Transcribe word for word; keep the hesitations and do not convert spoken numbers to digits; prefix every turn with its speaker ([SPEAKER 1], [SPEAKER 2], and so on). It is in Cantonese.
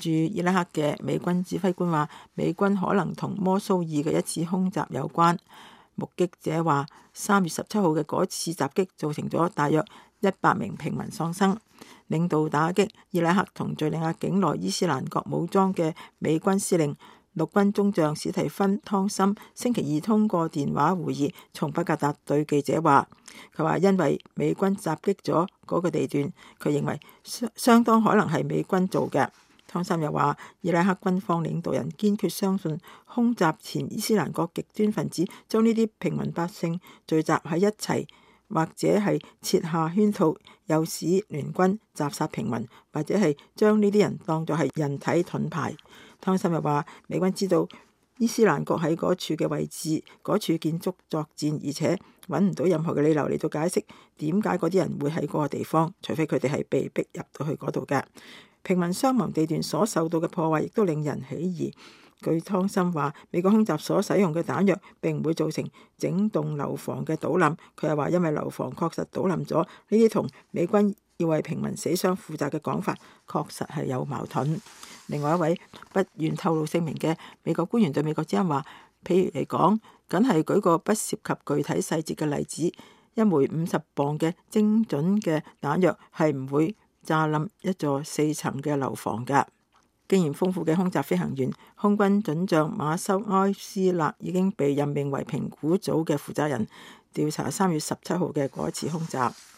[SPEAKER 1] 駐伊拉克嘅美軍指揮官話，美軍可能同摩蘇爾嘅一次空襲有關。目擊者話，三月十七號嘅嗰次襲擊造成咗大約一百名平民喪生。領導打擊伊拉克同敘利亞境內伊斯蘭國武裝嘅美軍司令陸軍中將史提芬湯森星期二通過電話會議從巴格達對記者話，佢話因為美軍襲擊咗嗰個地段，佢認為相相當可能係美軍做嘅。湯森又話，伊拉克軍方領導人堅決相信空襲前伊斯蘭國極端分子將呢啲平民百姓聚集喺一齊，或者係設下圈套，誘使聯軍襲殺平民，或者係將呢啲人當作係人體盾牌。湯森又話，美軍知道伊斯蘭國喺嗰處嘅位置，嗰處建築作戰，而且揾唔到任何嘅理由嚟到解釋點解嗰啲人會喺嗰個地方，除非佢哋係被逼入到去嗰度嘅。平民傷亡地段所受到嘅破壞亦都令人起疑。據湯森話，美國空襲所使用嘅彈藥並唔會造成整棟樓房嘅倒冧。佢又話，因為樓房確實倒冧咗，呢啲同美軍要為平民死傷負責嘅講法確實係有矛盾。另外一位不願透露姓名嘅美國官員對美國之音話，譬如嚟講，梗係舉個不涉及具體細節嘅例子，一枚五十磅嘅精準嘅彈藥係唔會炸冧一座四層嘅樓房㗎。經驗豐富嘅空襲飛行員空軍准將馬修埃斯勒已經被任命為評估組嘅負責人，調查三月十七號嘅嗰次空襲。